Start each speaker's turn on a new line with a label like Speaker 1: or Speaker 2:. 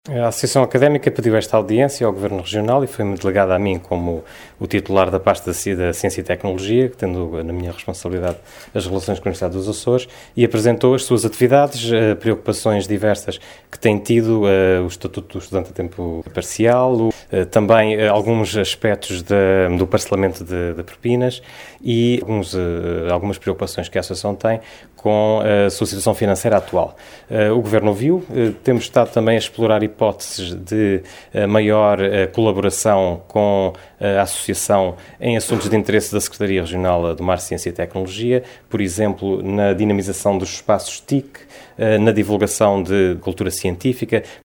Speaker 1: A Associação Académica pediu esta audiência ao Governo Regional e foi-me delegada a mim como o titular da pasta da Ciência e Tecnologia, tendo na minha responsabilidade as relações com a Universidade dos Açores, e apresentou as suas atividades, preocupações diversas que tem tido, o Estatuto do Estudante a Tempo Parcial, também alguns aspectos do parcelamento de propinas e algumas preocupações que a Associação tem com a sua situação financeira atual. O Governo ouviu, temos estado também a explorar hipóteses de maior colaboração com a Associação em assuntos de interesse da Secretaria Regional do Mar, Ciência e Tecnologia, por exemplo, na dinamização dos espaços TIC, na divulgação de cultura científica,